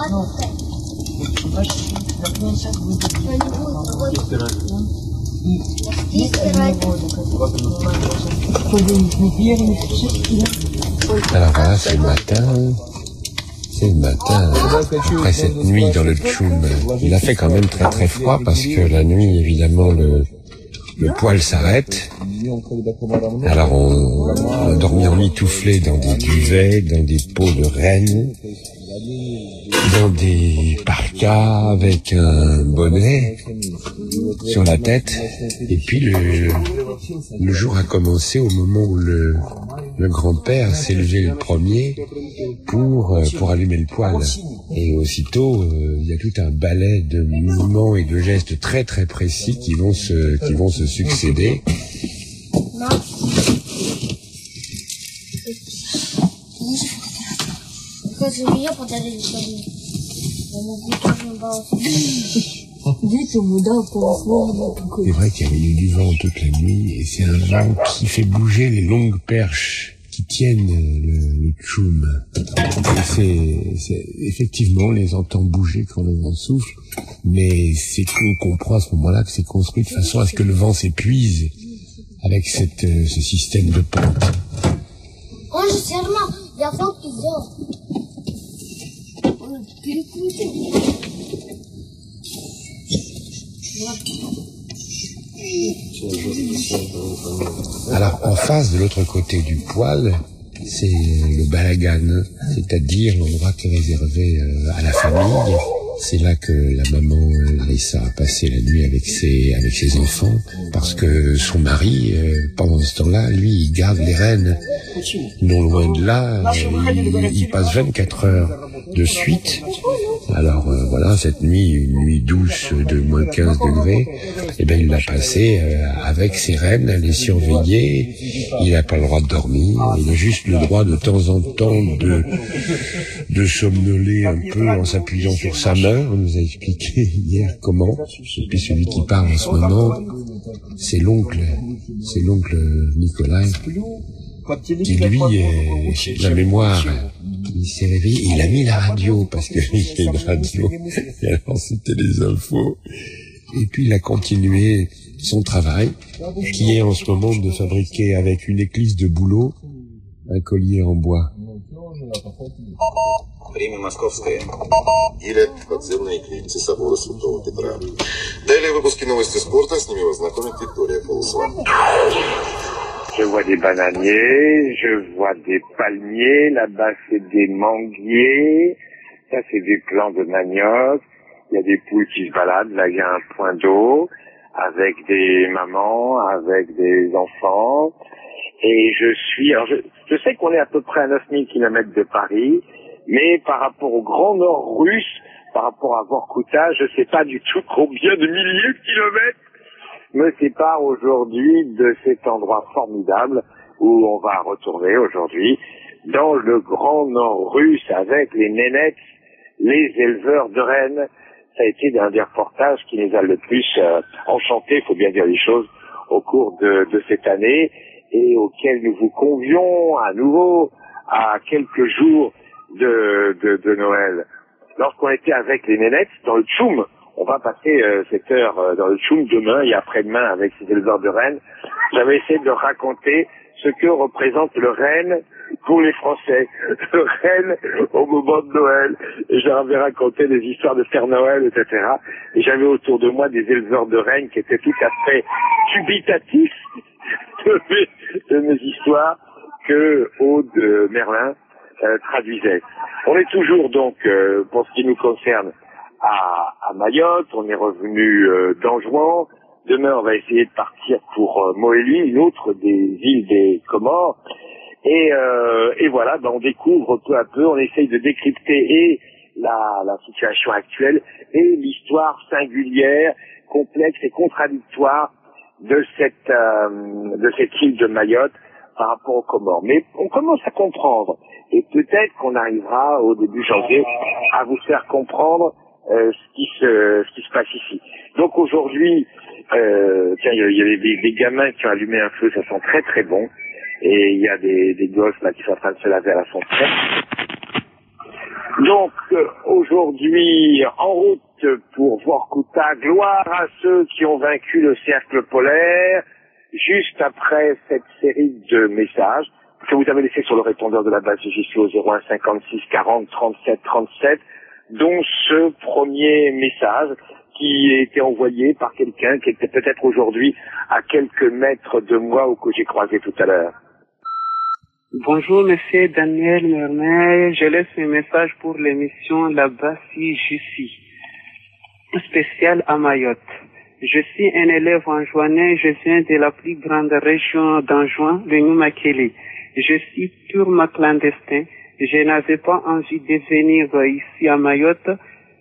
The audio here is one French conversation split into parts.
Alors voilà, c'est le matin. C'est le matin. Après cette nuit dans le Tchoum, il a fait quand même très très froid parce que la nuit, évidemment, le poêle s'arrête. Alors on a dormi emmitouflé dans des duvets, dans des pots de renne, dans des parkas avec un bonnet sur la tête. Et puis le jour a commencé au moment où le grand-père s'est levé le premier pour allumer le poêle. Et aussitôt, il y a tout un ballet de mouvements et de gestes très très précis qui vont se succéder. C'est vrai qu'il y avait eu du vent toute la nuit, et c'est un vent qui fait bouger les longues perches qui tiennent le tchoum. C'est effectivement, on les entend bouger quand le vent souffle, mais c'est qu'on comprend à ce moment-là que c'est construit de façon à ce que le vent s'épuise avec ce système de pente. Alors, en face, de l'autre côté du poêle, c'est le balagan, c'est-à-dire l'endroit qui est réservé à la famille. C'est là que la maman laisse passer la nuit avec ses enfants, parce que son mari, pendant ce temps-là, lui, il garde les rênes. Non loin de là, il passe 24 heures de suite. Alors voilà, cette nuit, une nuit douce de moins 15 degrés, eh ben il l'a passée avec ses rênes, à les surveiller. Il n'a pas le droit de dormir, il a juste le droit de temps en temps de somnoler un peu en s'appuyant sur sa main. On nous a expliqué hier comment. Et puis celui qui parle en ce moment, c'est l'oncle Nicolas, qui lui, la mémoire, il s'est réveillé, il a mis la radio, parce qu'il y a une radio, et alors c'était les infos. Et puis il a continué son travail, qui est en ce moment de fabriquer avec une éclisse de bouleau un collier en bois. Время московское или подземные эклипсы собора Святого Петра. Далее выпуски новости спорта, с ними вас знакомит Виктория Полосова. Je vois des bananiers, je vois des palmiers, là-bas c'est des manguiers, ça c'est des plants de manioc, il y a des poules qui se baladent, là il y a un point d'eau, avec des mamans, avec des enfants, et je sais qu'on est à peu près à 9000 km de Paris, mais par rapport au Grand Nord russe, par rapport à Vorkuta, je sais pas du tout combien de milliers de kilomètres me sépare aujourd'hui de cet endroit formidable où on va retourner aujourd'hui dans le Grand Nord russe avec les nénètes, les éleveurs de rennes. Ça a été un des reportages qui les a le plus enchantés, il faut bien dire les choses, au cours de cette année et auquel nous vous convions à nouveau à quelques jours de Noël. Lorsqu'on était avec les nénettes dans le Tchoum, on va passer cette heure dans le Tchoum demain et après-demain avec ces éleveurs de rennes. J'avais essayé de raconter ce que représente le renne pour les Français, le renne au moment de Noël. Et j'avais raconté des histoires de Père Noël, etc. Et j'avais autour de moi des éleveurs de rennes qui étaient tout à fait dubitatifs de mes histoires que Aude Merlin traduisait. On est toujours donc, pour ce qui nous concerne, à Mayotte, on est revenu d'Anjouan. Demain, on va essayer de partir pour Mohéli, une autre des îles des Comores. Et voilà, on découvre peu à peu, on essaye de décrypter et la situation actuelle et l'histoire singulière, complexe et contradictoire de cette île de Mayotte par rapport aux Comores. Mais on commence à comprendre. Et peut-être qu'on arrivera au début janvier à vous faire comprendre ce qui se passe ici. Donc aujourd'hui, tiens, il y a des gamins qui ont allumé un feu, ça sent très très bon. Et il y a des gosses là qui sont en train de se laver à la fontaine. Donc, aujourd'hui, en route pour Vorkuta, gloire à ceux qui ont vaincu le cercle polaire, juste après cette série de messages que vous avez laissés sur le répondeur de la base JC au 01 56 40 37 37, dont ce premier message qui a été envoyé par quelqu'un qui était peut-être aujourd'hui à quelques mètres de moi ou que j'ai croisé tout à l'heure. Bonjour, monsieur Daniel Mermet. Je laisse un message pour l'émission là-bas si je suis spécial à Mayotte. Je suis un élève anjouanais. Je viens de la plus grande région d'Anjouan, le Noumakele. Je suis purement clandestin. Je n'avais pas envie de venir ici à Mayotte,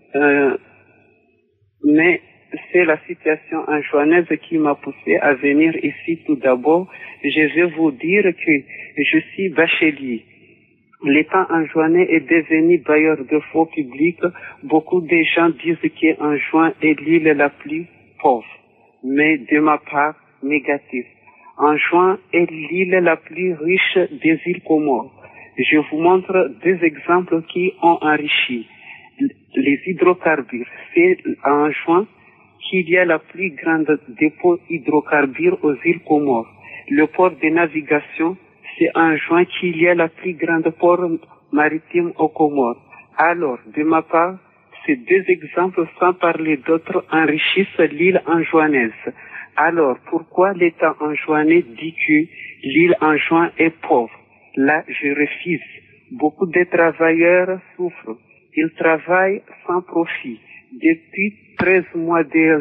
mais c'est la situation anjouanaise qui m'a poussé à venir ici tout d'abord. Je vais vous dire que je suis bachelier. L'État anjouanais est devenu bailleur de fonds publics. Beaucoup de gens disent qu'Anjouan est l'île la plus pauvre. Mais de ma part, négatif. Anjouan est l'île la plus riche des îles Comores. Je vous montre deux exemples qui ont enrichi. Les hydrocarbures. C'est à Anjouan qu'il y a la plus grande dépôt hydrocarbures aux îles Comores. Le port de navigation, c'est en Anjouan qu'il y a la plus grande port maritime aux Comores. Alors, de ma part, ces deux exemples, sans parler d'autres, enrichissent l'île anjouanaise. Alors, pourquoi l'État anjouanais dit que l'île Anjouan est pauvre? Là, je refuse. Beaucoup de travailleurs souffrent. Ils travaillent sans profit. Depuis 13 mois,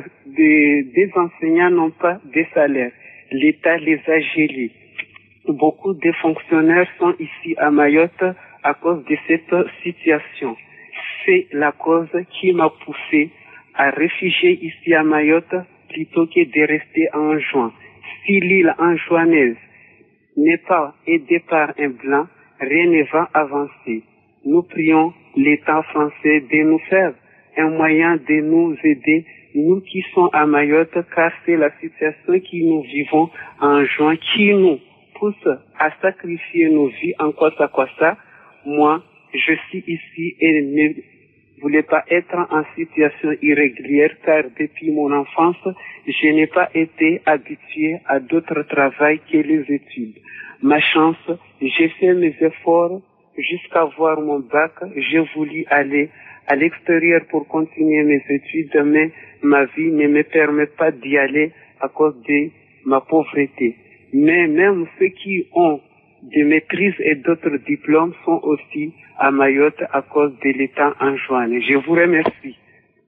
des enseignants n'ont pas de salaire. L'État les a gelés. Beaucoup de fonctionnaires sont ici à Mayotte à cause de cette situation. C'est la cause qui m'a poussé à réfugier ici à Mayotte plutôt que de rester en Anjouan. Si l'île anjouanaise n'est pas aidée par un blanc, rien ne va avancer. Nous prions l'État français de nous faire un moyen de nous aider, nous qui sommes à Mayotte, car c'est la situation que nous vivons en juin qui nous pousse à sacrifier nos vies en Kwasa. Moi, je suis ici et ne voulais pas être en situation irrégulière, car depuis mon enfance, je n'ai pas été habitué à d'autres travails que les études. Ma chance, j'ai fait mes efforts jusqu'à avoir mon bac. J'ai voulu aller à l'extérieur pour continuer mes études, mais ma vie ne me permet pas d'y aller à cause de ma pauvreté. Mais même ceux qui ont des maîtrises et d'autres diplômes sont aussi à Mayotte à cause de l'État anjouanais. Je vous remercie.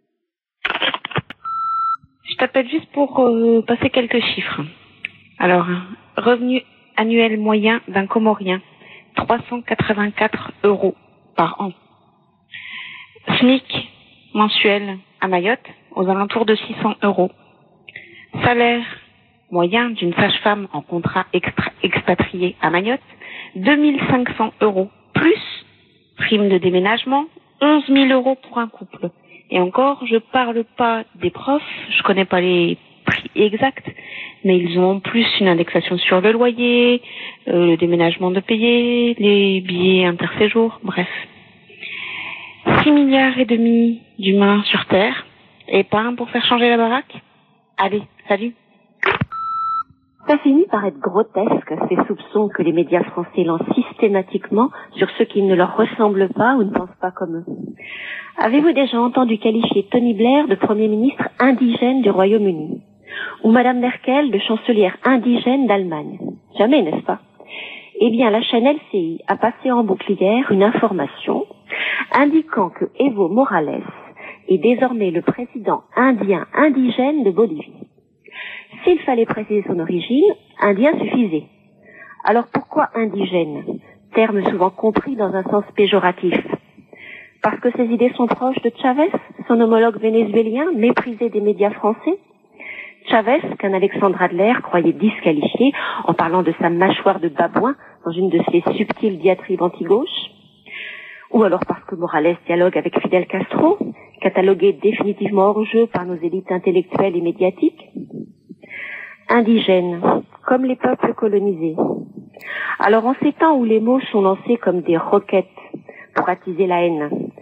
Je t'appelle juste pour passer quelques chiffres. Alors, revenu annuel moyen d'un Comorien, 384 € par an. SMIC mensuel à Mayotte, aux alentours de 600 €. Salaire moyen d'une sage-femme en contrat expatrié à Mayotte, 2500 €, plus prime de déménagement, 11 000 € pour un couple. Et encore, je parle pas des profs, je connais pas les prix exacts, mais ils ont en plus une indexation sur le loyer, le déménagement de payer, les billets interséjours, bref. 6,5 milliards d'humains sur Terre, et pas un pour faire changer la baraque. Allez, salut. Ça finit par être grotesque, ces soupçons que les médias français lancent systématiquement sur ceux qui ne leur ressemblent pas ou ne pensent pas comme eux. Avez-vous déjà entendu qualifier Tony Blair de Premier ministre indigène du Royaume-Uni? Ou Madame Merkel de chancelière indigène d'Allemagne? Jamais, n'est-ce pas? Eh bien, la chaîne LCI a passé en boucle hier une information indiquant que Evo Morales est désormais le président indien indigène de Bolivie. S'il fallait préciser son origine, indien suffisait. Alors pourquoi indigène? Terme souvent compris dans un sens péjoratif. Parce que ses idées sont proches de Chavez, son homologue vénézuélien, méprisé des médias français? Chavez, qu'un Alexandre Adler croyait disqualifié en parlant de sa mâchoire de babouin dans une de ses subtiles diatribes anti-gauche? Ou alors parce que Morales dialogue avec Fidel Castro, catalogué définitivement hors jeu par nos élites intellectuelles et médiatiques? Indigènes, comme les peuples colonisés. Alors en ces temps où les mots sont lancés comme des roquettes pour attiser la haine,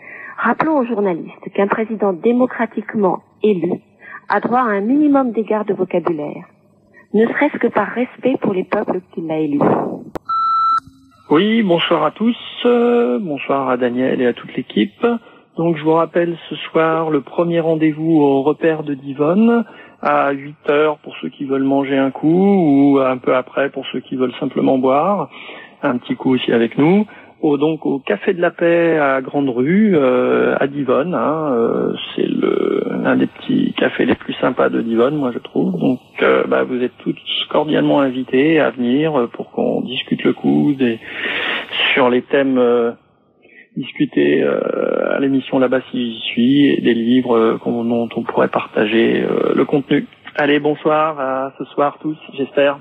Rappelons aux journalistes qu'un président démocratiquement élu a droit à un minimum d'égard de vocabulaire, ne serait-ce que par respect pour les peuples qui l'ont élu. Oui, bonsoir à tous, bonsoir à Daniel et à toute l'équipe. Donc je vous rappelle ce soir le premier rendez-vous au repère de Divonne à 8h pour ceux qui veulent manger un coup ou un peu après pour ceux qui veulent simplement boire un petit coup aussi avec nous. Donc au Café de la Paix à Grande Rue à Divonne, c'est l'un des petits cafés les plus sympas de Divonne, moi je trouve. Donc vous êtes tous cordialement invités à venir pour qu'on discute le coup sur les thèmes discutés à l'émission là-bas si j'y suis, et des livres dont on pourrait partager le contenu. Allez, bonsoir, à ce soir tous, j'espère.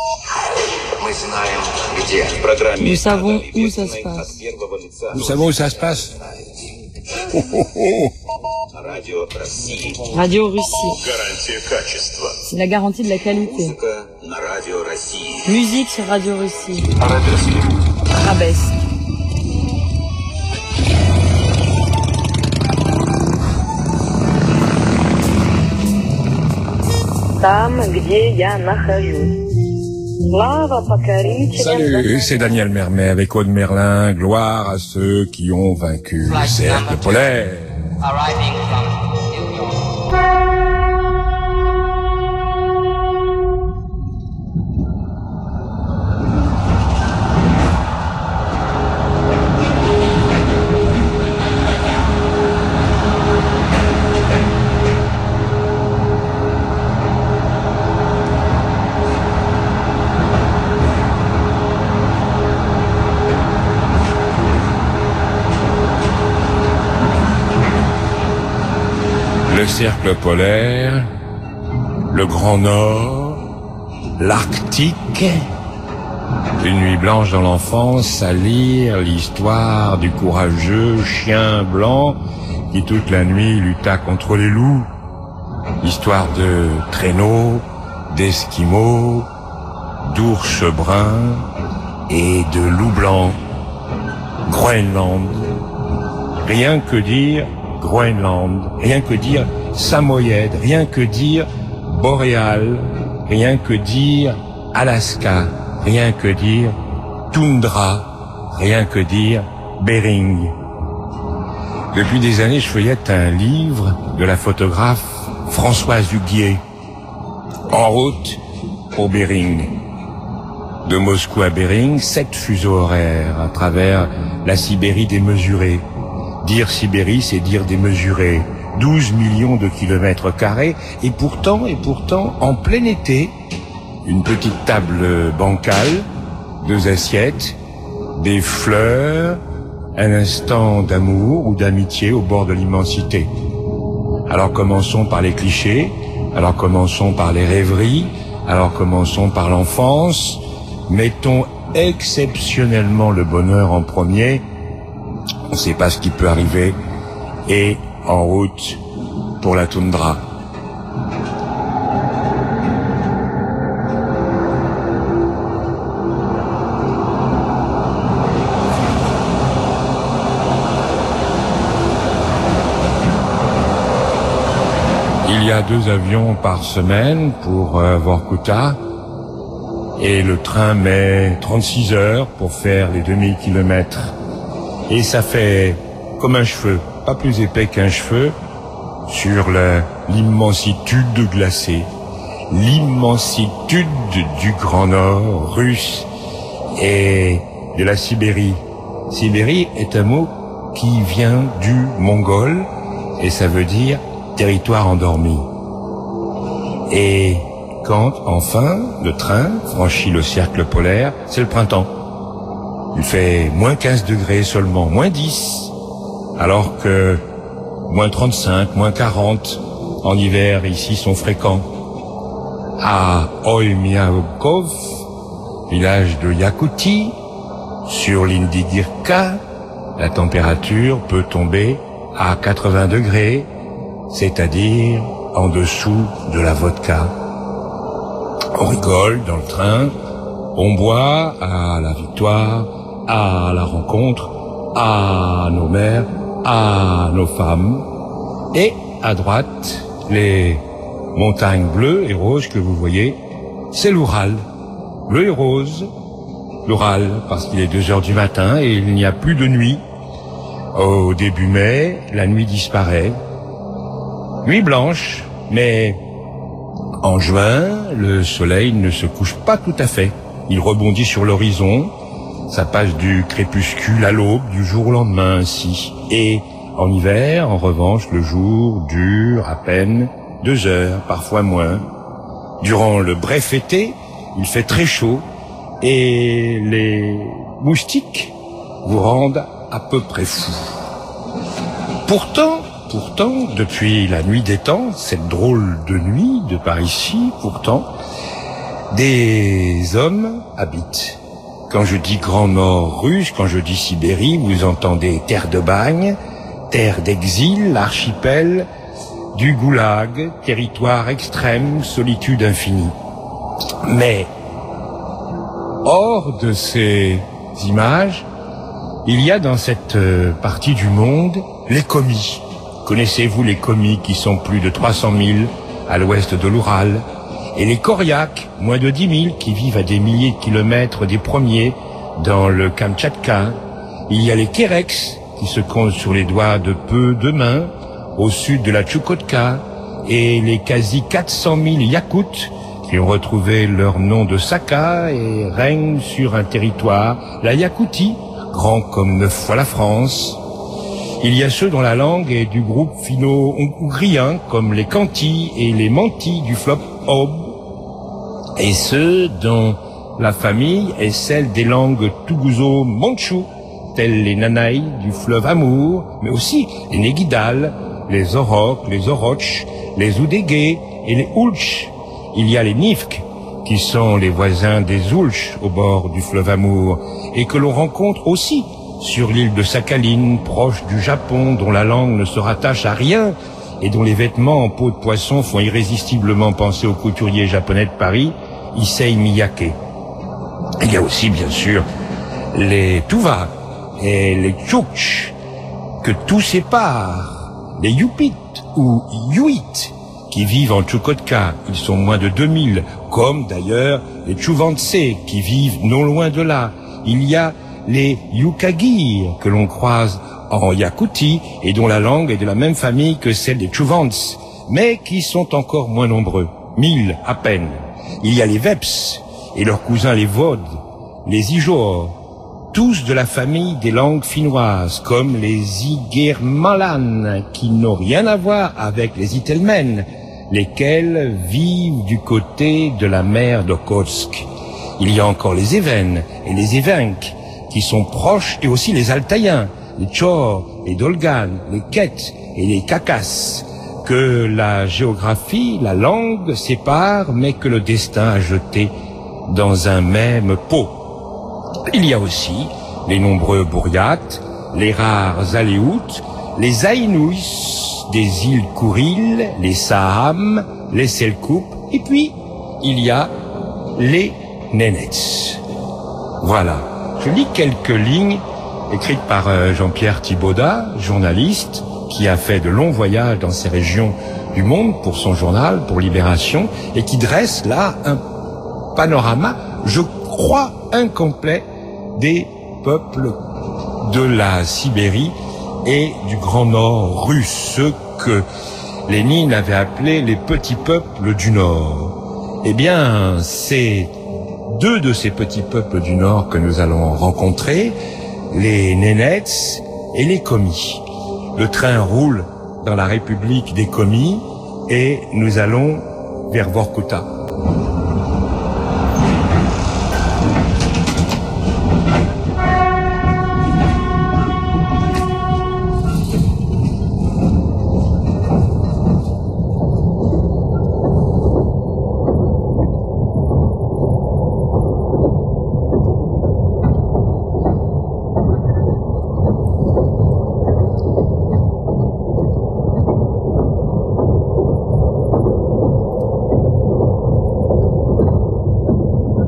Nous savons où ça se passe. Nous savons où ça se passe. Radio Russie. C'est la garantie de la qualité. Musique sur Radio Russie. Arabesque. Salut, c'est Daniel Mermet avec Aude Merlin. Gloire à ceux qui ont vaincu le cercle polaire. Le cercle polaire, le Grand Nord, l'Arctique, une nuit blanche dans l'enfance à lire l'histoire du courageux chien blanc qui toute la nuit lutta contre les loups, histoire de traîneaux, d'esquimaux, d'ours bruns et de loups blancs. Groenland, rien que dire Groenland, rien que dire Samoyède, rien que dire Boréal, rien que dire Alaska, rien que dire Toundra, rien que dire Bering. Depuis des années, je feuillette un livre de la photographe Françoise Huguier, En route pour Bering. De Moscou à Bering, 7 fuseaux horaires à travers la Sibérie démesurée. Dire Sibérie, c'est dire démesuré. 12 millions de kilomètres carrés, et pourtant, en plein été, une petite table bancale, 2 assiettes, des fleurs, un instant d'amour ou d'amitié au bord de l'immensité. Alors commençons par les clichés, alors commençons par les rêveries, alors commençons par l'enfance, mettons exceptionnellement le bonheur en premier. On ne sait pas ce qui peut arriver, et en route pour la toundra. Il y a 2 avions par semaine pour Vorkuta, et le train met 36 heures pour faire les 2000 kilomètres. Et ça fait comme un cheveu, pas plus épais qu'un cheveu, sur l'immensitude glacée, l'immensitude du Grand Nord russe et de la Sibérie. Sibérie est un mot qui vient du mongol et ça veut dire territoire endormi. Et quand, enfin, le train franchit le cercle polaire, c'est le printemps. Il fait moins 15 degrés seulement, moins 10, alors que moins 35, moins 40 en hiver ici sont fréquents. À Oymyakov, village de Yakoutie, sur l'Indigirka, la température peut tomber à 80 degrés, c'est-à-dire en dessous de la vodka. On rigole dans le train, on boit à la victoire, à la rencontre, à nos mères, à nos femmes, et à droite, les montagnes bleues et roses que vous voyez, c'est l'Oural, bleu et rose. L'Oural, parce qu'il est 2 heures du matin et il n'y a plus de nuit. Au début mai, la nuit disparaît. Nuit blanche, mais en juin, le soleil ne se couche pas tout à fait. Il rebondit sur l'horizon, ça passe du crépuscule à l'aube, du jour au lendemain ainsi. Et en hiver, en revanche, le jour dure à peine 2 heures, parfois moins. Durant le bref été, il fait très chaud et les moustiques vous rendent à peu près fou. Pourtant, depuis la nuit des temps, cette drôle de nuit de par ici, pourtant, des hommes habitent. Quand je dis Grand Nord russe, quand je dis Sibérie, vous entendez terre de bagne, terre d'exil, archipel, du goulag, territoire extrême, solitude infinie. Mais hors de ces images, il y a dans cette partie du monde les commis. Connaissez-vous les commis qui sont plus de 300 000 à l'ouest de l'Oural? Et les Koryaks, moins de 10 000, qui vivent à des milliers de kilomètres des premiers dans le Kamtchatka. Il y a les Kereks, qui se comptent sur les doigts de peu de mains, au sud de la Tchoukotka, et les quasi 400 000 Yakoutes, qui ont retrouvé leur nom de Saka et règnent sur un territoire, la Yakoutie, grand comme 9 fois la France. Il y a ceux dont la langue est du groupe finno-ougrien, comme les Khanty et les Manti du fleuve Ob, et ceux dont la famille est celle des langues tougouzo-mandchou, telles les Nanaï du fleuve Amour, mais aussi les Négidal, les Oroks, les Oroch, les Oudégués et les Oulch. Il y a les Nifk, qui sont les voisins des Oulch au bord du fleuve Amour, et que l'on rencontre aussi sur l'île de Sakhaline, proche du Japon, dont la langue ne se rattache à rien, et dont les vêtements en peau de poisson font irrésistiblement penser au couturier japonais de Paris, Issei Miyake. Il y a aussi, bien sûr, les Tuva et les Tchouktch, que tout sépare, les Yupit ou Yuit, qui vivent en Tchoukotka. Ils sont moins de 2000, comme d'ailleurs les Tchouvantse, qui vivent non loin de là. Il y a les Yukagir, que l'on croise en Yakoutie, et dont la langue est de la même famille que celle des Tchouvantse, mais qui sont encore moins nombreux, 1000 à peine. Il y a les Veps, et leurs cousins les Vod, les Ijor, tous de la famille des langues finnoises, comme les Igermalan, qui n'ont rien à voir avec les Itelmen, lesquels vivent du côté de la mer d'Okhotsk. Il y a encore les Even et les Evenks, qui sont proches, et aussi les Altaïens, les Tchor, les Dolgan, les Ket et les Kakas, que la géographie, la langue sépare, mais que le destin a jeté dans un même pot. Il y a aussi les nombreux Bouriates, les rares Aléoutes, les Aïnouis des îles Kouril, les Saham, les Selkoup, et puis il y a les Nénets. Voilà, je lis quelques lignes écrites par Jean-Pierre Thibaudat, journaliste, qui a fait de longs voyages dans ces régions du monde pour son journal, pour Libération, et qui dresse là un panorama, je crois, incomplet des peuples de la Sibérie et du Grand Nord russe, ceux que Lénine avait appelés les petits peuples du Nord. Eh bien, c'est 2 de ces petits peuples du Nord que nous allons rencontrer, les Nénets et les Komis. Le train roule dans la République des Komis et nous allons vers Vorkuta.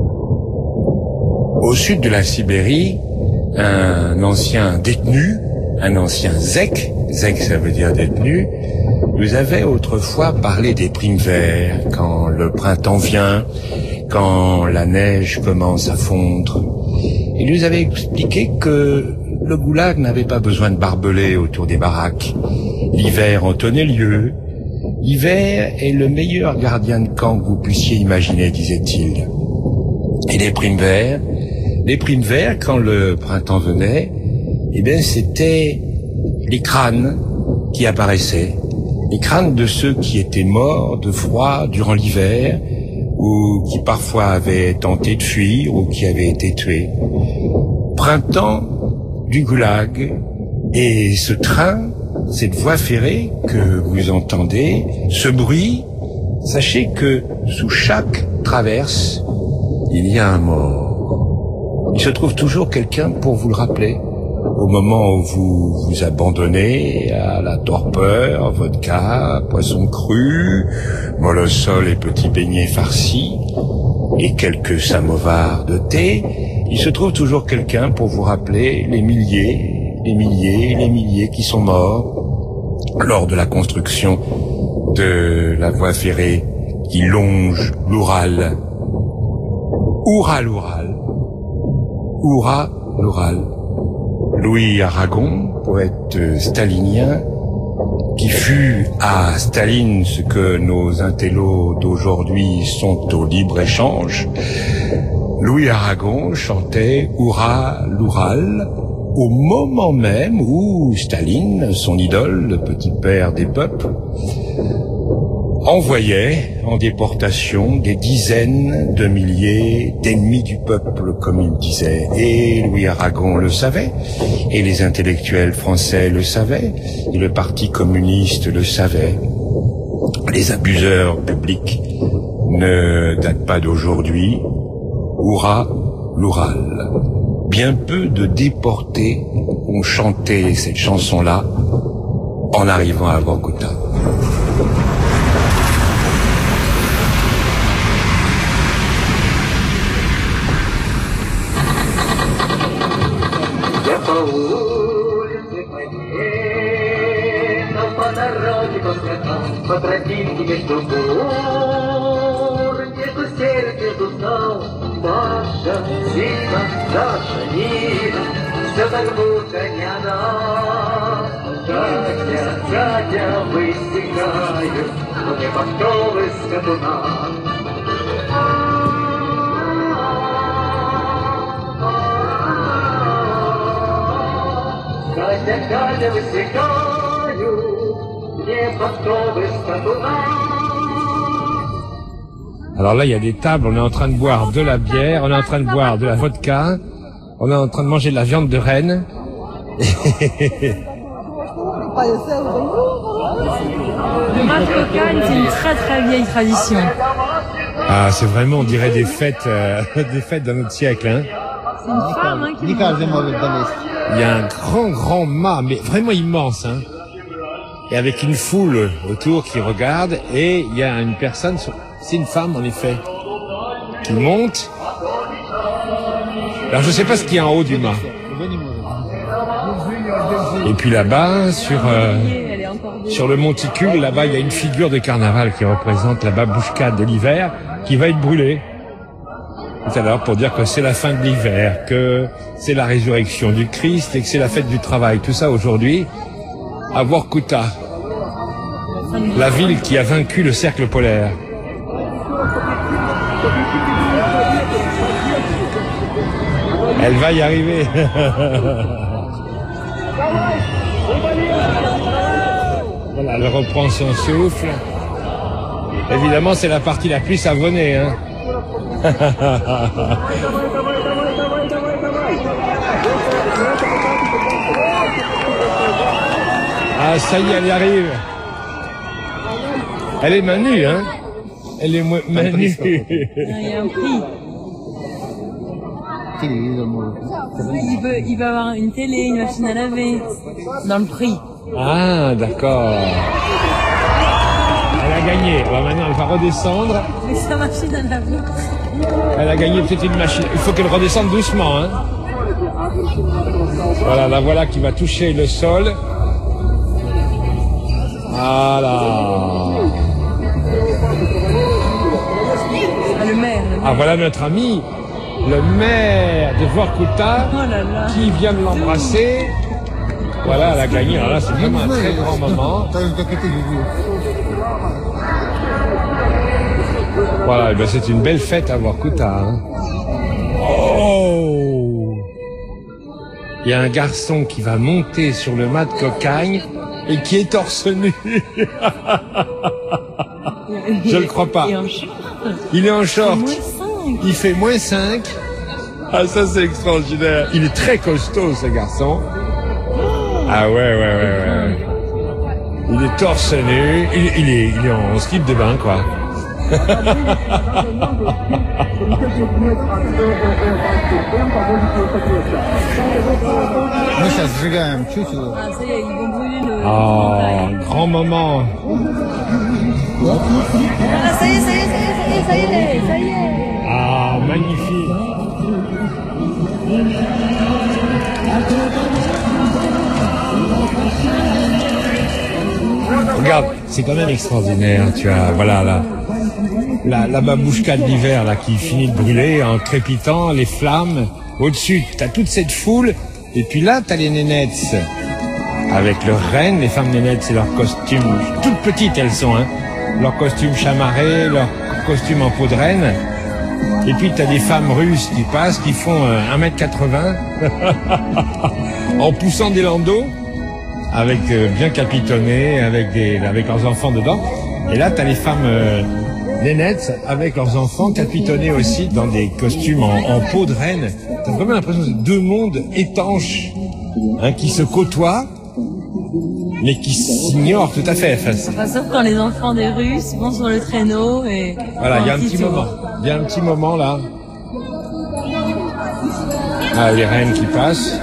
Au sud de la Sibérie, un ancien détenu un ancien zec, zec ça veut dire détenu, nous avait autrefois parlé des primes verts, quand le printemps vient, quand la neige commence à fondre. Il nous avait expliqué que le goulag n'avait pas besoin de barbelés autour des baraques. L'hiver en tenait lieu. L'hiver est le meilleur gardien de camp que vous puissiez imaginer, disait-il. Et les primes verts, quand le printemps venait, eh bien, c'était les crânes qui apparaissaient. Les crânes de ceux qui étaient morts de froid durant l'hiver, ou qui parfois avaient tenté de fuir, ou qui avaient été tués. Printemps du goulag. Et ce train, cette voie ferrée que vous entendez, ce bruit, sachez que sous chaque traverse, il y a un mort. Il se trouve toujours quelqu'un pour vous le rappeler. Au moment où vous vous abandonnez à la torpeur, vodka, poisson cru, molosol et petits beignets farcis, et quelques samovars de thé, il se trouve toujours quelqu'un pour vous rappeler les milliers qui sont morts lors de la construction de la voie ferrée qui longe l'Oural. Oural. Louis Aragon, poète stalinien, qui fut à Staline ce que nos intellos d'aujourd'hui sont au libre-échange. Louis Aragon chantait l'Oural au moment même où Staline, son idole, le petit père des peuples, envoyait en déportation des dizaines de milliers d'ennemis du peuple, comme il disait. Et Louis Aragon le savait, et les intellectuels français le savaient, et le Parti communiste le savait. Les abuseurs publics ne datent pas d'aujourd'hui. l'Oural. Bien peu de déportés ont chanté cette chanson-là en arrivant à Vorkuta. По тропинке между гор, между серых, между скал, Паша, Зина, Даша, Нина, все так будто не она. Катя, высекают, но не подковы скакуна. Катя, высекают, Alors là, il y a des tables, on est en train de boire de la bière, on est en train de boire de la vodka, on est en train de manger de la viande de renne. Le Rav Kokan, c'est une très très vieille tradition. Ah, c'est vraiment, on dirait des fêtes d'un autre siècle, hein. C'est une femme, qui... Il y a un grand mât, mais vraiment immense, hein. Et avec une foule autour qui regarde, et il y a une personne, c'est une femme en effet, qui monte. Alors je sais pas ce qu'il y a en haut du mât. Et puis là-bas, sur le monticule, là-bas, il y a une figure de carnaval qui représente la babouchka de l'hiver, qui va être brûlée. Tout à l'heure, pour dire que c'est la fin de l'hiver, que c'est la résurrection du Christ, et que c'est la fête du travail. Tout ça aujourd'hui, à Vorkuta, la ville qui a vaincu le cercle polaire. Elle va y arriver. Voilà, elle reprend son souffle. Évidemment, c'est la partie la plus savonnée, hein. Ah, ça y est, elle y arrive. Elle est main nue, hein. Elle est main nue. Il y a un prix. Il va avoir une télé, une machine à laver, dans le prix. Ah, d'accord. Elle a gagné. Bon, maintenant, elle va redescendre. Mais sa machine à laver. Elle a gagné peut-être une machine. Il faut qu'elle redescende doucement, hein. Voilà, la voilà qui va toucher le sol. Voilà. Le maire. Ah, voilà notre ami, le maire de Vorkouta, qui vient de l'embrasser. Voilà, elle a gagné. Alors là, c'est vraiment un très grand moment. Voilà, et ben c'est une belle fête à Vorkouta. Hein. Oh! Il y a un garçon qui va monter sur le mât de cocagne et qui est torse nu. Je le crois pas. Il est en short. Il fait -5. Ah, ça c'est extraordinaire. Il est très costaud, ce garçon. Ah ouais. Il est torse nu. Il est en slip de bain, quoi. Ah, grand moment. Ça y est. Ah, magnifique. Regarde, c'est quand même extraordinaire. Tu as, voilà, la babouchka de l'hiver là qui finit de brûler en crépitant les flammes. Au-dessus, t'as toute cette foule. Et puis là, t'as les nénettes avec leurs reines. Les femmes nénettes, c'est leur costume. Toutes petites, elles sont, hein. Leur costume chamarré, leur costume en peau de reine. Et puis t'as des femmes russes qui passent, qui font 1m80 en poussant des landaux, avec bien capitonnés, avec leurs enfants dedans. Et là t'as les femmes nénettes avec leurs enfants capitonnés aussi dans des costumes en peau de reine. T'as vraiment l'impression que c'est deux mondes étanches, hein, qui se côtoient, mais qui s'ignorent tout à fait. Enfin, sauf quand les enfants des Russes vont sur le traîneau et... Voilà, il y a un petit moment. Il y a un petit moment là. Ah, les reines qui passent.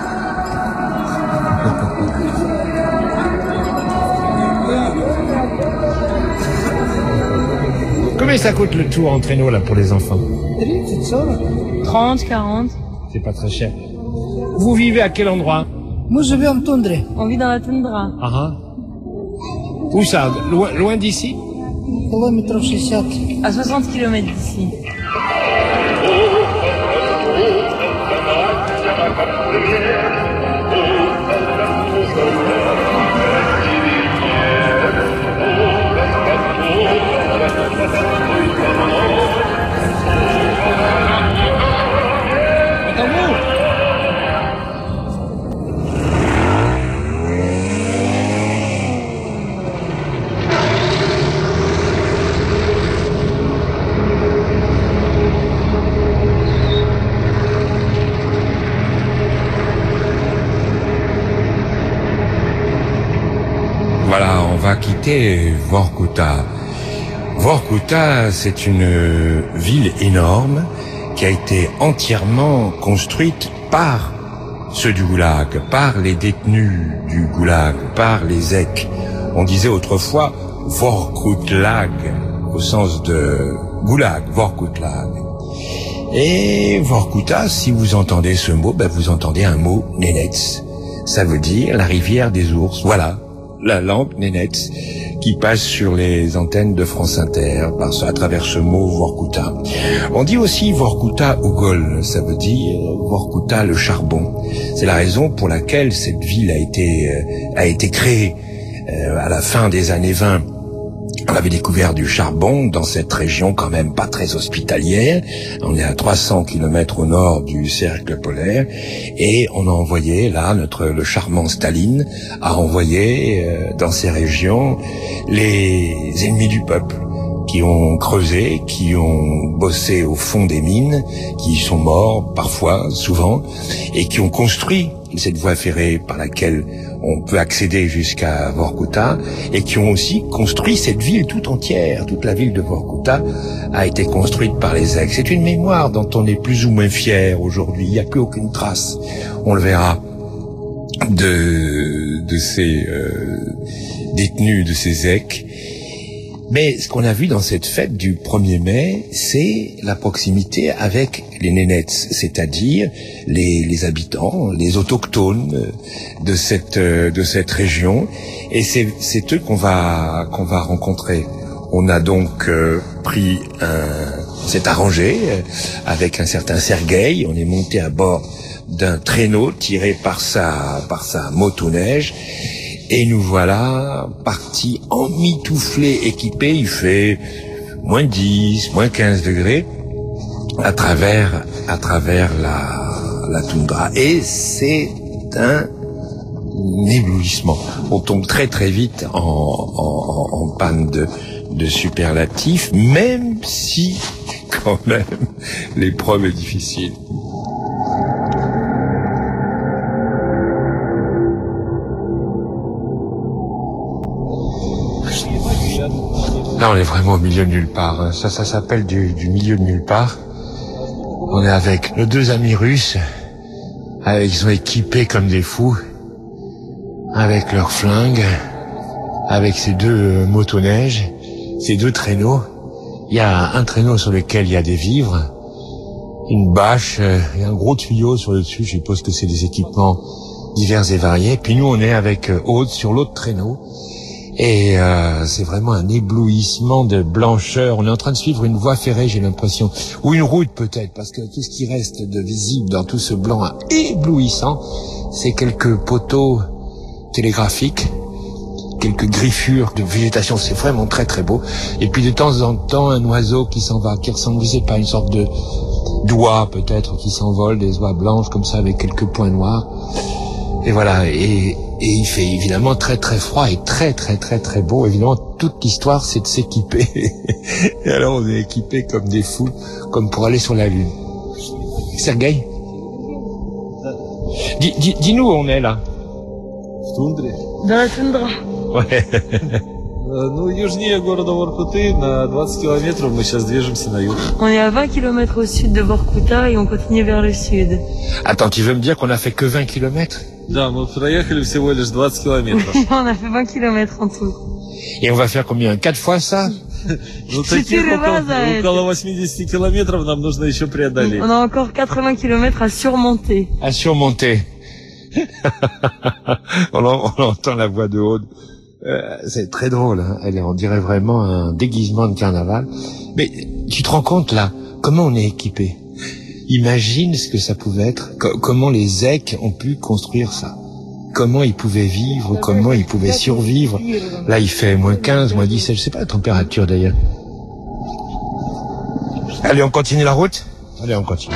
Combien ça coûte le tour en traîneau là pour les enfants? 30, 40. C'est pas très cher. Vous vivez à quel endroit? Moi je vis en toundra. On vit dans la toundra. Ah ah. Où ça? Loin d'ici? Kilomètre 60. À 60 km d'ici. Voilà, on va quitter Vorkouta. Vorkouta, c'est une ville énorme qui a été entièrement construite par ceux du Goulag, par les détenus du Goulag, par les zèques. On disait autrefois Vorkoutlag, au sens de Goulag, Vorkoutlag. Et Vorkouta, si vous entendez ce mot, ben vous entendez un mot Nénetz. Ça veut dire la rivière des ours. Voilà, la lampe Nénetz qui passe sur les antennes de France Inter à travers ce mot Vorkouta. On dit aussi Vorkouta Ougol, ça veut dire Vorkouta le charbon. C'est la raison pour laquelle cette ville a été créée à la fin des années 20. On avait découvert du charbon dans cette région quand même pas très hospitalière. On est à 300 km au nord du cercle polaire et on a envoyé là le charmant Staline a envoyé dans ces régions les ennemis du peuple qui ont creusé, qui ont bossé au fond des mines, qui sont morts parfois, souvent, et qui ont construit cette voie ferrée par laquelle on peut accéder jusqu'à Vorkouta, et qui ont aussi construit cette ville tout entière. Toute la ville de Vorkouta a été construite par les Zèques. C'est une mémoire dont on est plus ou moins fier aujourd'hui. Il n'y a plus aucune trace, on le verra, de ces détenus, de ces Zèques. Mais ce qu'on a vu dans cette fête du 1er mai, c'est la proximité avec les nénettes, c'est-à-dire les habitants, les autochtones de cette région, et c'est eux qu'on va rencontrer. On a donc s'est arrangé avec un certain Sergueï, on est monté à bord d'un traîneau tiré par sa motoneige. Et nous voilà partis emmitouflés, équipés. Il fait moins 10, moins 15 degrés à travers la toundra. Et c'est un éblouissement. On tombe très très vite en panne de superlatifs, même si quand même l'épreuve est difficile. Là, on est vraiment au milieu de nulle part. Ça s'appelle du milieu de nulle part. On est avec nos 2 amis russes. Ils sont équipés comme des fous. Avec leurs flingues. Avec ces 2 motoneiges. Ces 2 traîneaux. Il y a un traîneau sur lequel il y a des vivres. Une bâche. Et un gros tuyau sur le dessus. Je suppose que c'est des équipements divers et variés. Puis nous, on est avec Aude sur l'autre traîneau. Et c'est vraiment un éblouissement de blancheur. On est en train de suivre une voie ferrée, j'ai l'impression, ou une route peut-être, parce que tout ce qui reste de visible dans tout ce blanc éblouissant, c'est quelques poteaux télégraphiques, quelques griffures de végétation. C'est vraiment très très beau. Et puis de temps en temps, un oiseau qui s'en va, qui ressemble, je sais pas, une sorte de d'oie peut-être, qui s'envole, des oies blanches comme ça avec quelques points noirs. Et voilà. Et il fait évidemment très très froid et très très très très beau. Évidemment, toute l'histoire, c'est de s'équiper. Et alors, on est équipés comme des fous, comme pour aller sur la Lune. Sergueï, dis-nous où on est là. В тундре? Dans la toundra. Ouais. Ну, южнее города Воркуты, на 20 километров мы сейчас движемся на юг. On est à 20 km au sud de Vorkuta et on continue vers le sud. Attends, tu veux me dire qu'on a fait que 20 kilomètres? Да, мы проехали всего лишь 20 километров. On a fait 20 km en tout. Et on va faire combien? 4 fois ça? Ну, таких около 80 километров нам нужно еще преодолеть. On a encore 80 km à surmonter. À surmonter. on entend la voix de Aude. C'est très drôle, hein. On dirait vraiment un déguisement de carnaval. Mais tu te rends compte là, comment on est équipé? Imagine ce que ça pouvait être, comment les Zecs ont pu construire ça. Comment ils pouvaient vivre, comment ils pouvaient survivre. Là, il fait moins 15, moins 17, je sais pas la température d'ailleurs. Allez, on continue la route? Allez, on continue.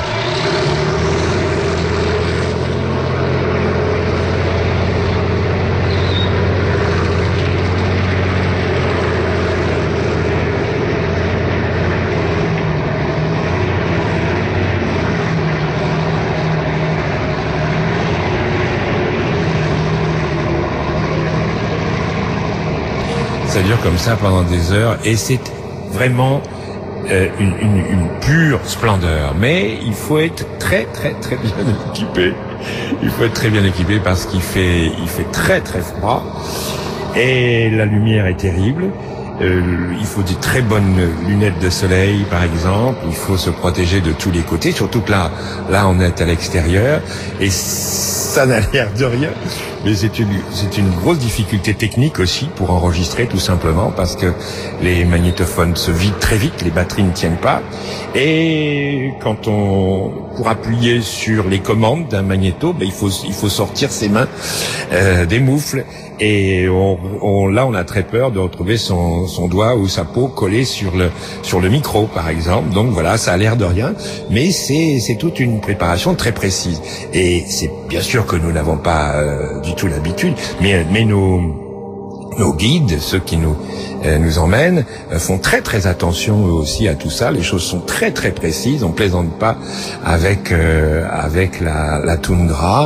Ça dure comme ça pendant des heures et c'est vraiment une pure splendeur. Mais il faut être très très très bien équipé. Il faut être très bien équipé parce qu'il fait très très froid et la lumière est terrible. Il faut des très bonnes lunettes de soleil, par exemple. Il faut se protéger de tous les côtés, surtout que là on est à l'extérieur et ça n'a l'air de rien. Mais c'est une grosse difficulté technique aussi pour enregistrer, tout simplement, parce que les magnétophones se vident très vite, les batteries ne tiennent pas. Et pour appuyer sur les commandes d'un magnéto, il faut sortir ses mains des moufles. Et on a très peur de retrouver son doigt ou sa peau collée sur le micro, par exemple. Donc voilà, ça a l'air de rien, mais c'est toute une préparation très précise. Et c'est bien sûr que nous n'avons pas du tout l'habitude, mais nos guides, ceux qui nous emmènent, font très très attention eux aussi à tout ça. Les choses sont très très précises. On plaisante pas avec la toundra.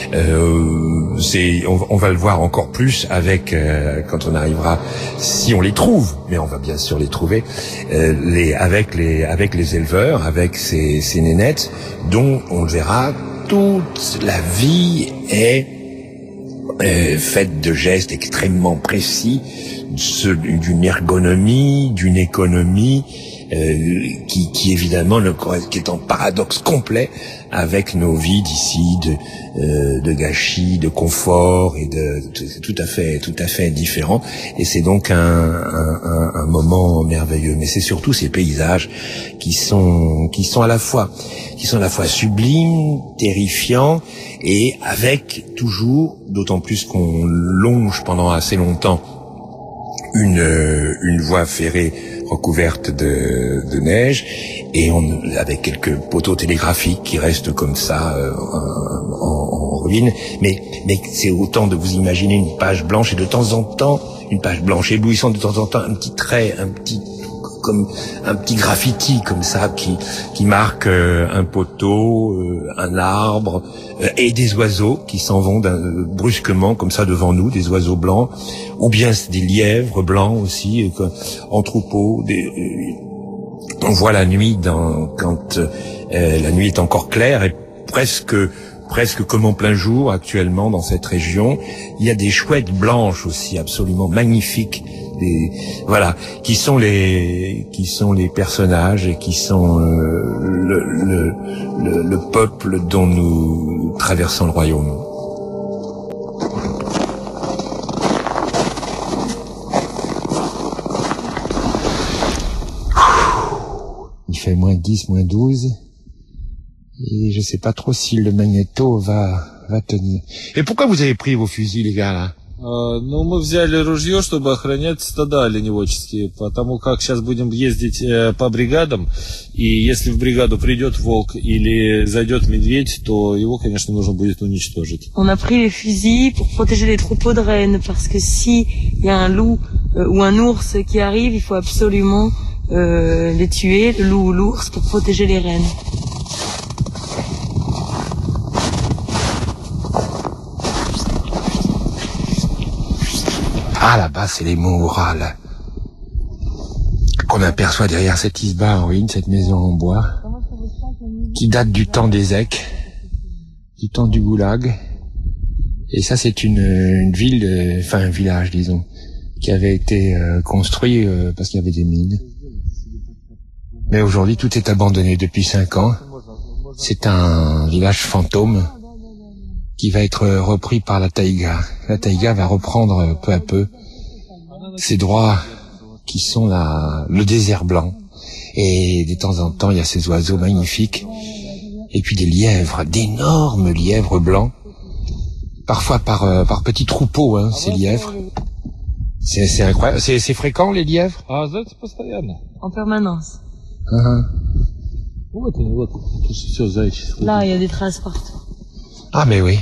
On va le voir encore plus quand on arrivera, si on les trouve, mais on va bien sûr les trouver, avec les éleveurs, avec ces nénettes, dont on verra toute la vie est faite de gestes extrêmement précis, d'une ergonomie, d'une économie, qui évidemment qui est en paradoxe complet avec nos vies d'ici, de gâchis, de confort et c'est tout à fait différent. Et c'est donc un moment merveilleux. Mais c'est surtout ces paysages qui sont à la fois sublimes, terrifiants, et avec toujours, d'autant plus qu'on longe pendant assez longtemps une voie ferrée recouverte de neige, et avec quelques poteaux télégraphiques qui restent comme ça en ruine, mais c'est autant de vous imaginer une page blanche, et de temps en temps une page blanche éblouissante, de temps en temps un petit trait, comme un petit graffiti comme ça qui marque un poteau, un arbre, et des oiseaux qui s'en vont brusquement comme ça devant nous, des oiseaux blancs, ou bien des lièvres blancs aussi en troupeau. On voit la nuit quand la nuit est encore claire, et presque comme en plein jour actuellement dans cette région. Il y a des chouettes blanches aussi absolument magnifiques, qui sont les personnages, et qui sont le peuple dont nous traversons le royaume. Il fait -10, -12. Et je sais pas trop si le magnéto va tenir. Et pourquoi vous avez pris vos fusils, les gars, là? Мы взяли ружье, чтобы охранять стада оленеводческие, потому как сейчас будем ездить по бригадам, и если в бригаду придет волк или зайдет медведь, то его, конечно, нужно будет уничтожить. On a pris les fusils pour protéger les troupeaux de rennes, parce que si il y a un loup ou un ours qui arrive, il faut absolument les tuer, le loup ou l'ours, pour protéger les rennes. Ah, là-bas, c'est les monts Oural qu'on aperçoit derrière cette isba en ruine, cette maison en bois, qui date du temps des Èques, du temps du goulag. Et ça, c'est une ville, un village, disons, qui avait été construit parce qu'il y avait des mines. Mais aujourd'hui, tout est abandonné depuis 5 ans. C'est un village fantôme qui va être repris par la taïga. La taïga va reprendre peu à peu ces droits qui sont le désert blanc. Et de temps en temps, il y a ces oiseaux magnifiques. Et puis des lièvres, d'énormes lièvres blancs. Parfois par petits troupeaux, ces lièvres. C'est incroyable. C'est fréquent, les lièvres? En permanence. Là, il y a des traces partout. Ah, mais oui.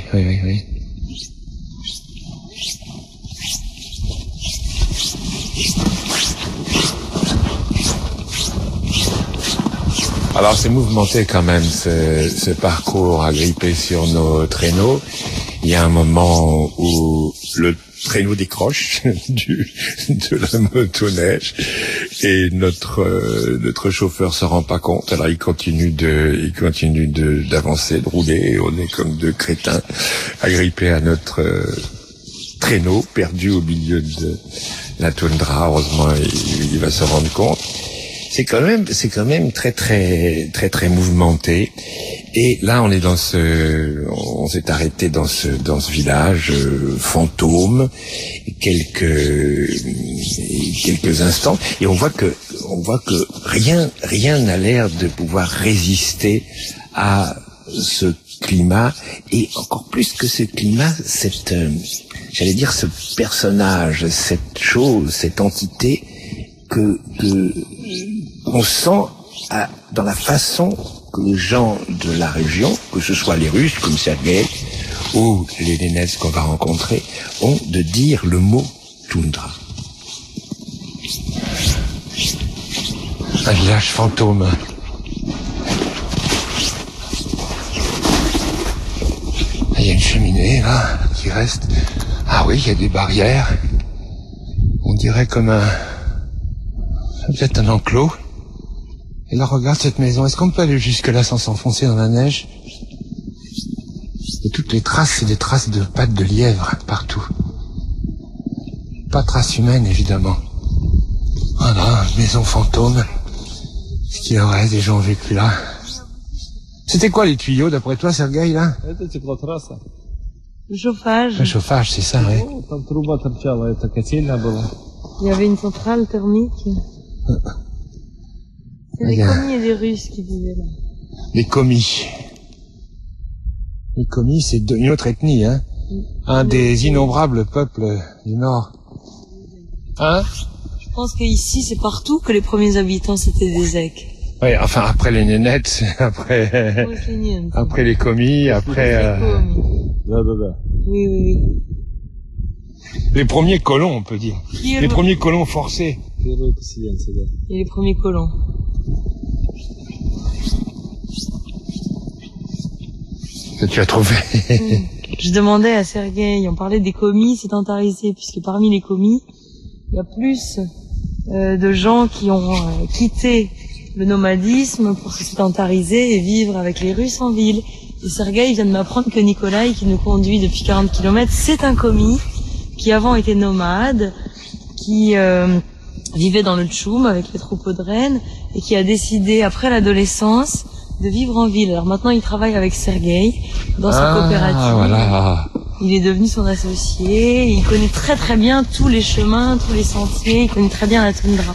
Alors, c'est mouvementé quand même, ce parcours agrippé sur nos traîneaux. Il y a un moment où le traîneau décroche de la motoneige, et notre chauffeur se rend pas compte. Alors il continue d'avancer, de rouler, et on est comme deux crétins agrippés à notre traîneau perdu au milieu de la toundra. Heureusement, il va se rendre compte. C'est quand même très très très très mouvementé. Et là, on s'est arrêté dans ce village fantôme quelques instants, et on voit que rien n'a l'air de pouvoir résister à ce climat, et encore plus que ce climat, ce personnage, cette chose, cette entité qu'on sent dans la façon que les gens de la région, que ce soit les Russes comme Sergueï ou les Nénèzes qu'on va rencontrer, ont de dire le mot toundra. Un village fantôme. Il y a une cheminée là qui reste. Ah oui, il y a des barrières. On dirait comme peut-être un enclos. Et là, regarde cette maison. Est-ce qu'on peut aller jusque là sans s'enfoncer dans la neige? Et toutes les traces, c'est des traces de pattes de lièvre partout. Pas traces humaines, évidemment. Voilà, maison fantôme. Ce qu'il y aurait des gens vécus là. C'était quoi les tuyaux, d'après toi, Sergueï, là? Это теплотрасса. Le chauffage. Le chauffage, c'est ça, oui. Ну, там труба торчала, это котельная была. Il y avait une centrale thermique. C'est des commis et des Russes qui vivaient là. Les commis. Les commis, c'est une autre ethnie, hein. Un des innombrables peuples du Nord. Hein? Je pense qu'ici, c'est partout que les premiers habitants, c'était des Zecs. Oui, enfin, après les nénettes, après les commis, après... Oui, oui, oui. Les premiers colons, on peut dire. Les premiers colons forcés. Et les premiers colons. Que tu as trouvé. Je demandais à Sergueï, on parlait des commis sédentarisés, puisque parmi les commis, il y a plus de gens qui ont quitté le nomadisme pour se sédentariser et vivre avec les Russes en ville. Et Sergueï vient de m'apprendre que Nikolai, qui nous conduit depuis 40 km, c'est un commis qui avant était nomade, qui vivait dans le Tchoum avec les troupeaux de rennes et qui a décidé, après l'adolescence, de vivre en ville. Alors maintenant, il travaille avec Sergueï dans sa coopérative. Voilà. Il est devenu son associé. Il connaît très très bien tous les chemins, tous les sentiers. Il connaît très bien la toundra.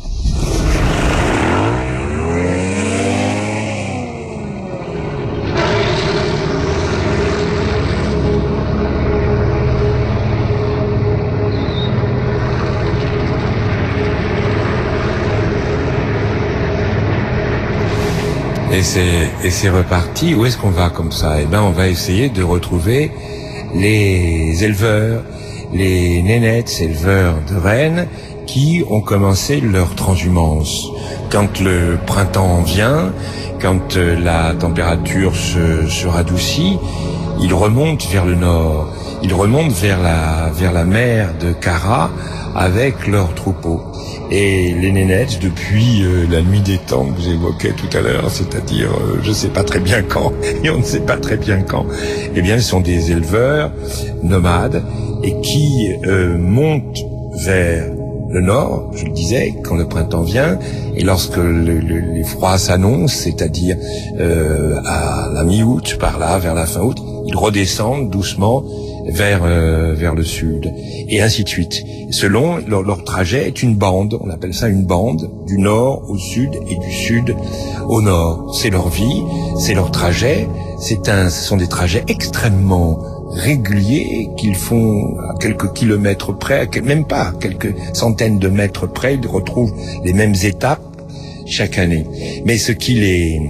Et c'est reparti. Où est-ce qu'on va comme ça? Eh ben, on va essayer de retrouver les éleveurs, les nénettes éleveurs de rennes qui ont commencé leur transhumance. Quand le printemps vient, quand la température se radoucit, ils remontent vers le nord. Ils remontent vers la mer de Kara avec leurs troupeaux. Et les nénettes, depuis la nuit des temps que j'évoquais tout à l'heure, c'est-à-dire je sais pas très bien quand, et on ne sait pas très bien quand, eh bien, ce sont des éleveurs nomades et qui montent vers le nord, je le disais, quand le printemps vient, et lorsque les froids s'annoncent, c'est-à-dire à la mi-août, par là, vers la fin août, ils redescendent doucement vers le sud, et ainsi de suite. Selon leur trajet est une bande, on appelle ça une bande, du nord au sud et du sud au nord. C'est leur vie, c'est leur trajet, ce sont des trajets extrêmement réguliers qu'ils font à quelques kilomètres près, même pas, à quelques centaines de mètres près, ils retrouvent les mêmes étapes chaque année. Mais ce qui les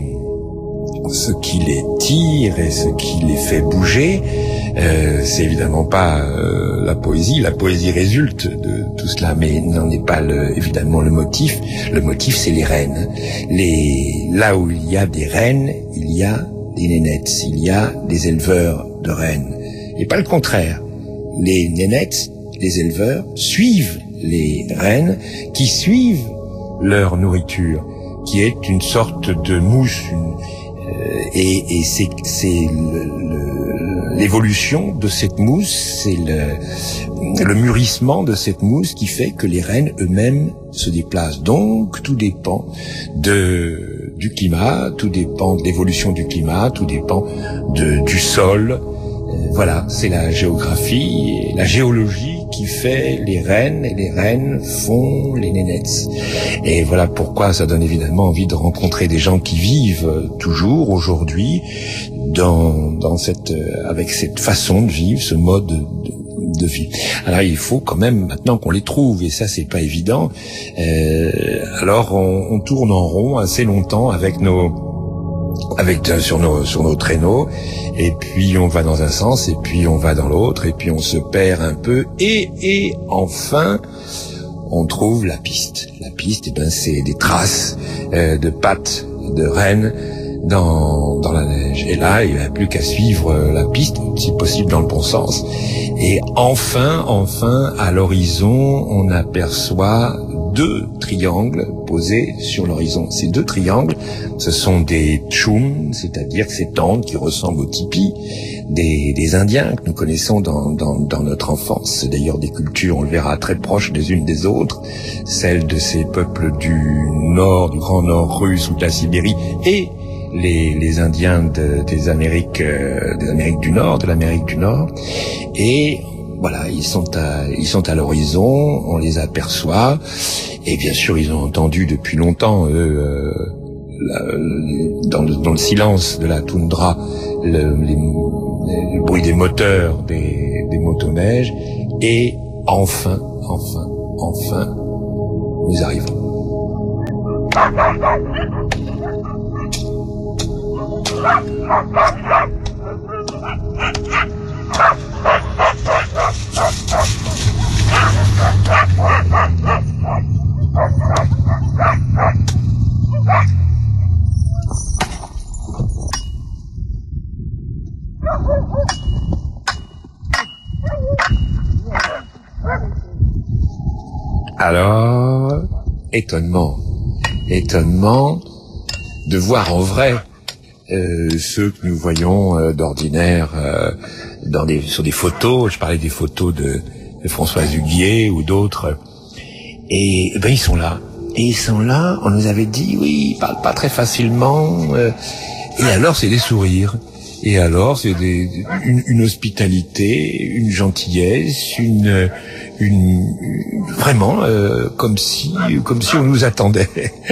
tire et ce qui les fait bouger, c'est évidemment pas la poésie. La poésie résulte de tout cela, mais n'en est pas évidemment le motif. Le motif, c'est les rennes. Là où il y a des rennes, il y a des nénettes, il y a des éleveurs de rennes. Et pas le contraire. Les nénettes, les éleveurs, suivent les rennes qui suivent leur nourriture, qui est une sorte de mousse, et c'est l'évolution de cette mousse, c'est le mûrissement de cette mousse qui fait que les rennes eux-mêmes se déplacent. Donc tout dépend du climat, tout dépend de l'évolution du climat, tout dépend du sol. Voilà, c'est la géographie et la géologie qui fait les rennes, et les rennes font les nénettes. Et voilà pourquoi ça donne évidemment envie de rencontrer des gens qui vivent toujours aujourd'hui avec cette façon de vivre, ce mode de vie. Alors il faut quand même maintenant qu'on les trouve, et ça c'est pas évident. Alors on tourne en rond assez longtemps sur nos traîneaux, et puis on va dans un sens, et puis on va dans l'autre, et puis on se perd un peu, et enfin on trouve la piste. La piste, eh ben, c'est des traces de pattes de rennes dans la neige. Et là, il n'y a plus qu'à suivre la piste, si possible dans le bon sens. Et enfin, à l'horizon, on aperçoit 2 triangles posés sur l'horizon. Ces 2 triangles, ce sont des tchoum, c'est-à-dire ces tentes qui ressemblent aux tipis des Indiens que nous connaissons dans notre enfance. C'est d'ailleurs des cultures, on le verra, très proches les unes des autres, celles de ces peuples du nord, du grand nord russe ou de la Sibérie, et les Indiens des Amériques du Nord, de l'Amérique du Nord. Et voilà, ils sont à l'horizon, on les aperçoit, et bien sûr ils ont entendu depuis longtemps, dans le silence de la toundra, le bruit des moteurs des motoneiges, et enfin, nous arrivons. Alors, étonnement de voir en vrai ceux que nous voyons d'ordinaire sur des photos. Je parlais des photos de Françoise Huguier ou d'autres, et ben ils sont là. On nous avait dit oui, ils parlent pas très facilement, et alors c'est des sourires. Et alors, c'est une hospitalité, une gentillesse, vraiment comme si on nous attendait,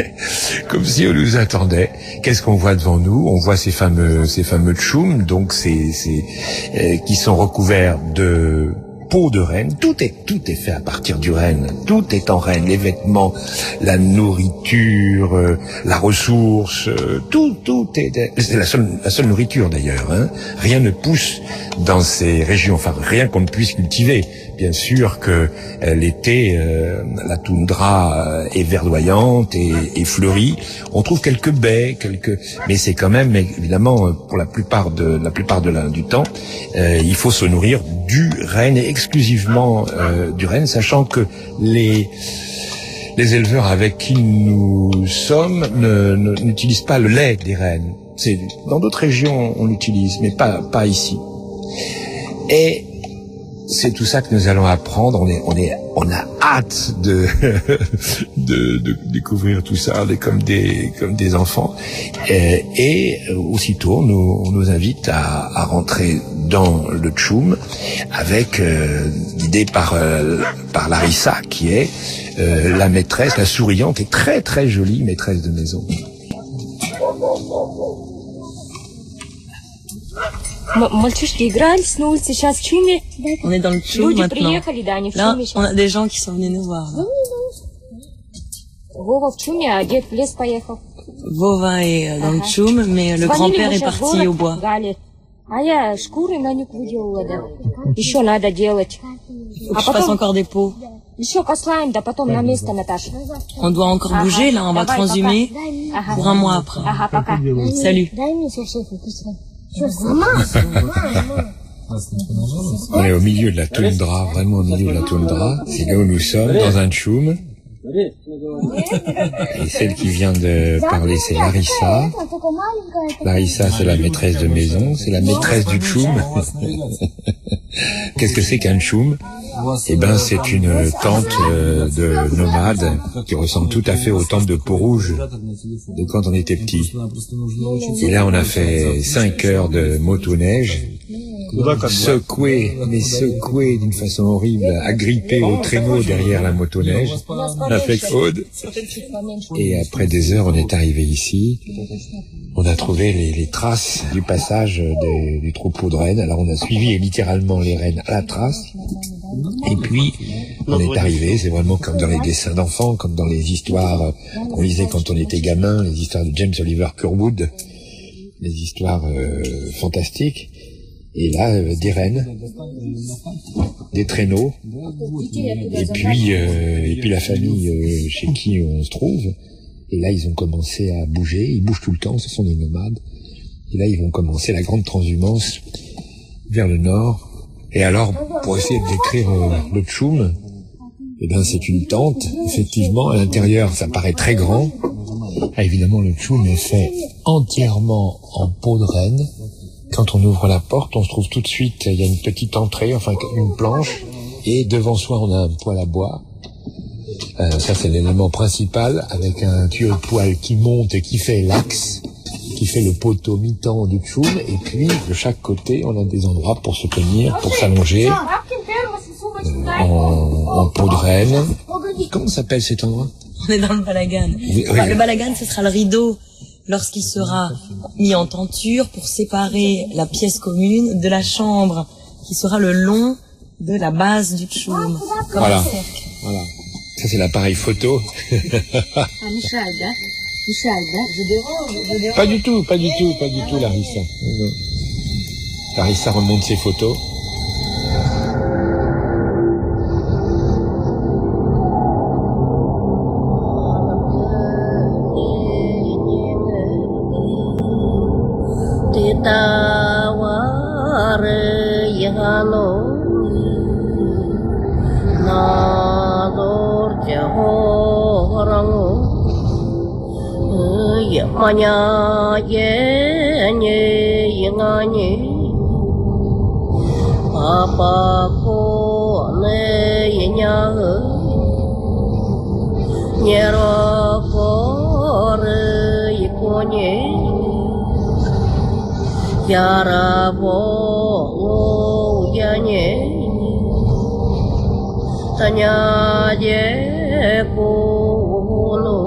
Qu'est-ce qu'on voit devant nous? On voit ces fameux tchoums, donc qui sont recouverts de peau de renne. Tout est fait à partir du renne. Tout est en renne. Les vêtements, la nourriture, la ressource, tout est. C'est la seule nourriture d'ailleurs. Hein. Rien ne pousse dans ces régions. Enfin, rien qu'on ne puisse cultiver. Bien sûr que l'été, la toundra est verdoyante et fleurie. On trouve quelques baies, mais c'est quand même évidemment pour la plupart du temps, il faut se nourrir du renne et exclusivement du renne, sachant que les éleveurs avec qui nous sommes n'utilisent pas le lait des rennes. C'est dans d'autres régions on l'utilise, mais pas ici. Et c'est tout ça que nous allons apprendre. On a hâte de découvrir tout ça, comme des enfants. Et aussitôt, on nous invite à rentrer dans le tchoum avec guidée par Larissa, qui est la maîtresse, la souriante et très très jolie maîtresse de maison. Мальчишки игрались на улице, сейчас в чуме. On est dans le tchoum Люди maintenant. приехали, да, они в Là, чуме on a сейчас. des gens qui sont venus nous voir. Là. Вова в чуме, а дед в лес поехал. Vova est dans le tchoum, mais le grand-père est parti au bois. Галя. А я шкуры на них выделала, да. Еще надо делать. Faut que je fasse encore des pots. Еще послаем, да потом на место, Наташа. On doit encore bouger, là, on va transhumer pour un mois après. Ага, пока. Salut. On est au milieu de la toundra, vraiment au milieu de la toundra. C'est là où nous sommes, dans un tchoum. Et celle qui vient de parler, c'est Larissa. Larissa, c'est la maîtresse de maison, c'est la maîtresse du tchoum. Qu'est-ce que c'est qu'un tchoum? Eh ben, c'est une tente de nomades qui ressemble tout à fait aux tentes de Peau-Rouge de quand on était petit. Et là, on a fait 5 heures de motoneige, secoué d'une façon horrible, agrippé au traîneau derrière la motoneige, avec Aude. Et après des heures, on est arrivé ici. On a trouvé les traces du passage du troupeau de rennes. Alors on a suivi littéralement les rennes à la trace. Et puis, on est arrivé, c'est vraiment comme dans les dessins d'enfants, comme dans les histoires qu'on lisait quand on était gamin, les histoires de James Oliver Curwood, les histoires fantastiques. Et là, des rennes, des traîneaux, et puis la famille chez qui on se trouve. Et là, ils ont commencé à bouger, ils bougent tout le temps, ce sont des nomades. Et là, ils vont commencer la grande transhumance vers le nord. Et alors, pour essayer de décrire le tchoum, eh ben, c'est une tente, effectivement, à l'intérieur, ça paraît très grand. Ah, évidemment, le tchoum est fait entièrement en peau de renne, quand on ouvre la porte, on se trouve tout de suite, il y a une petite entrée, enfin une planche, et devant soi on a un poêle à bois. Ça c'est l'élément principal, avec un tuyau de poêle qui monte et qui fait l'axe, qui fait le poteau mi-temps du tchoum, et puis de chaque côté on a des endroits pour se tenir, pour s'allonger, en peau de renne. Comment s'appelle cet endroit? On est dans le balagan. Oui. Le balagan, ce sera le rideau lorsqu'il sera mis en tenture pour séparer la pièce commune de la chambre, qui sera le long de la base du tchoum. Voilà. Voilà. Ça c'est l'appareil photo. Pas du tout, Larissa. Larissa remonte ses photos. Manya ye ye ngani papa ko ne ye nya nyero ko re ye ko nye yara bo o ya nye tanya ye ko lo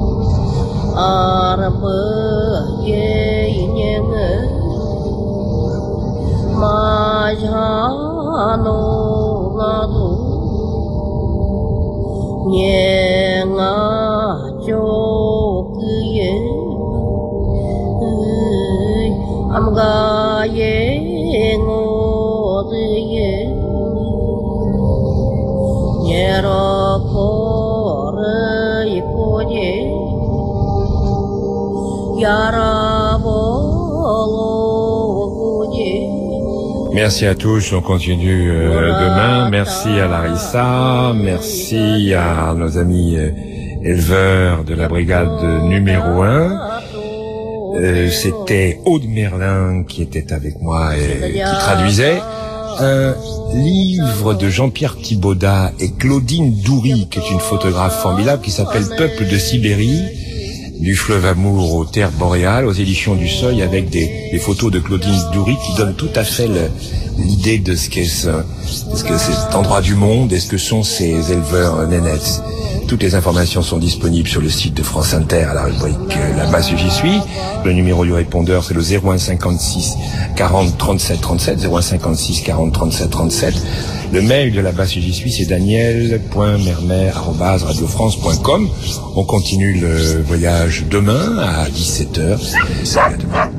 Merci à tous, on continue demain. Merci à Larissa, merci à nos amis éleveurs de la brigade numéro 1. C'était Aude Merlin qui était avec moi et qui traduisait un livre de Jean-Pierre Thibaudat et Claudine Doury, qui est une photographe formidable, qui s'appelle Peuple de Sibérie, du fleuve Amour aux terres boréales, aux éditions du Seuil, avec des photos de Claudine Doury qui donnent tout à fait l'idée de ce qu'est cet endroit du monde et ce que sont ces éleveurs nénettes. Toutes les informations sont disponibles sur le site de France Inter à la rubrique Là-bas si j'y suis. Le numéro du répondeur, c'est le 0156 40 37 37, 0156 40 37 37. Le mail de Là-bas si j'y suis, c'est daniel.mermer@radiofrance.com. On continue le voyage demain à 17h. Salut à demain.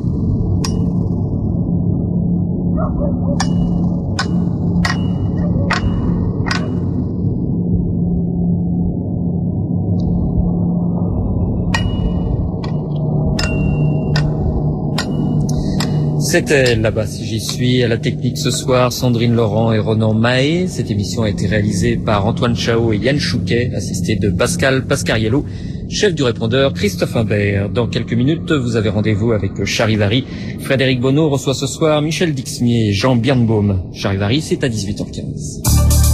C'était Là-bas si j'y suis. À la technique ce soir, Sandrine Laurent et Ronan Mahé. Cette émission a été réalisée par Antoine Chao et Yann Chouquet, assisté de Pascal Pascariello, chef du répondeur Christophe Imbert. Dans quelques minutes, vous avez rendez-vous avec Charivari. Frédéric Bonneau reçoit ce soir Michel Dixmier et Jean Birnbaum. Charivari, c'est à 18h15.